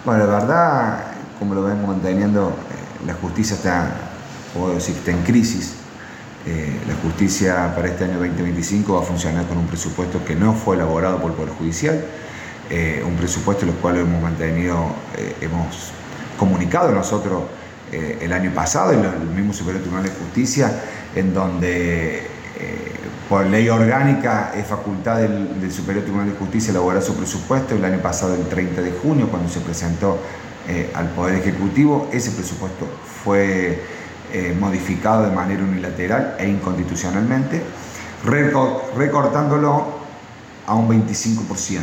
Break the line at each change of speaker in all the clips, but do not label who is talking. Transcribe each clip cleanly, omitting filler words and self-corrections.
Bueno, la verdad, como lo vengo manteniendo, la justicia está, puedo decir, está en crisis. La justicia para este año 2025 va a funcionar con un presupuesto que no fue elaborado por el Poder Judicial, un presupuesto el cual hemos mantenido, hemos comunicado nosotros el año pasado, el mismo Superior Tribunal de Justicia, en donde por ley orgánica es facultad del Superior Tribunal de Justicia elaborar su presupuesto. El año pasado, el 30 de junio, cuando se presentó al Poder Ejecutivo, ese presupuesto fue modificado de manera unilateral e inconstitucionalmente, recortándolo a un 25%.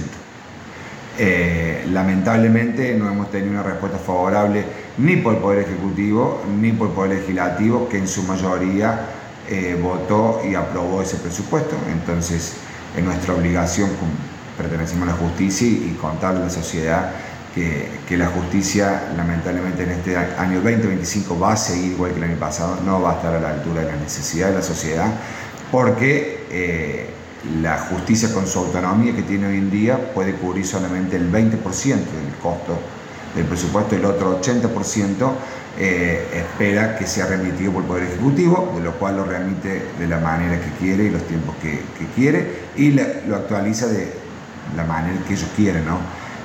Lamentablemente no hemos tenido una respuesta favorable ni por el Poder Ejecutivo ni por el Poder Legislativo, que en su mayoría votó y aprobó ese presupuesto. Entonces es nuestra obligación, pertenecemos a la justicia, y contarle a la sociedad que la justicia lamentablemente en este año 2025 va a seguir igual que el año pasado, no va a estar a la altura de la necesidad de la sociedad, porque la justicia, con su autonomía que tiene hoy en día, puede cubrir solamente el 20% del costo del presupuesto. El otro 80% espera que sea remitido por el Poder Ejecutivo, de lo cual lo remite de la manera que quiere y los tiempos que quiere, y lo actualiza de la manera que ellos quieren, ¿no?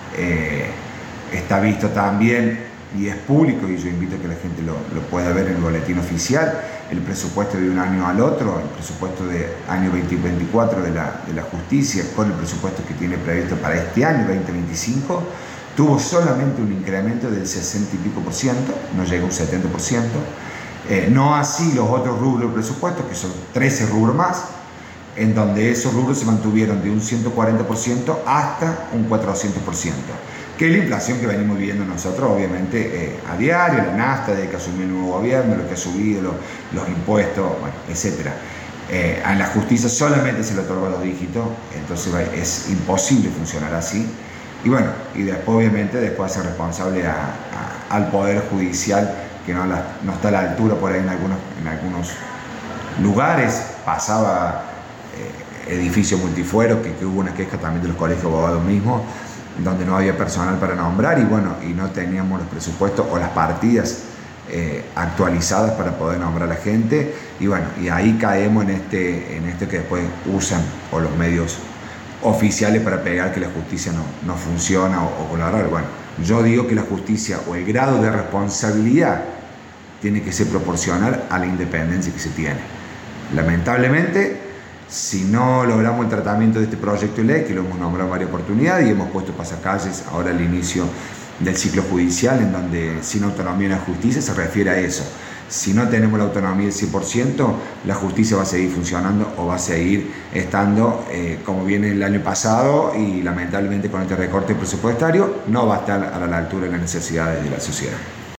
Está visto también y es público, y yo invito a que la gente lo pueda ver en el boletín oficial, el presupuesto de un año al otro, el presupuesto de año 2024 de la justicia con el presupuesto que tiene previsto para este año 2025, tuvo solamente un incremento del 60 y pico por ciento, no llega a un 70%, no así los otros rubros del presupuesto, que son 13 rubros más, en donde esos rubros se mantuvieron de un 140% hasta un 400%, que es la inflación que venimos viviendo nosotros, obviamente, a diario, la nafta, desde que asumió el nuevo gobierno, lo que ha subido, los impuestos, bueno, etc. A la justicia solamente se le otorga los dígitos, entonces es imposible funcionar así. Y bueno, y después obviamente hacer responsable al Poder Judicial, que no está a la altura por ahí en algunos lugares. Pasaba edificios multifueros, que hubo una queja también de los colegios de abogados mismos, donde no había personal para nombrar, y bueno, y no teníamos los presupuestos o las partidas actualizadas para poder nombrar a la gente, y bueno, y ahí caemos en este que después usan o los medios oficiales para pegar que la justicia no funciona o colaborar. Bueno, yo digo que la justicia, o el grado de responsabilidad, tiene que ser proporcional a la independencia que se tiene. Lamentablemente, si no logramos el tratamiento de este proyecto de ley, que lo hemos nombrado en varias oportunidades y hemos puesto pasacalles ahora al inicio del ciclo judicial, en donde sin autonomía en la justicia se refiere a eso. Si no tenemos la autonomía del 100%, la justicia va a seguir funcionando o va a seguir estando como viene el año pasado, y lamentablemente con este recorte presupuestario no va a estar a la altura de las necesidades de la sociedad.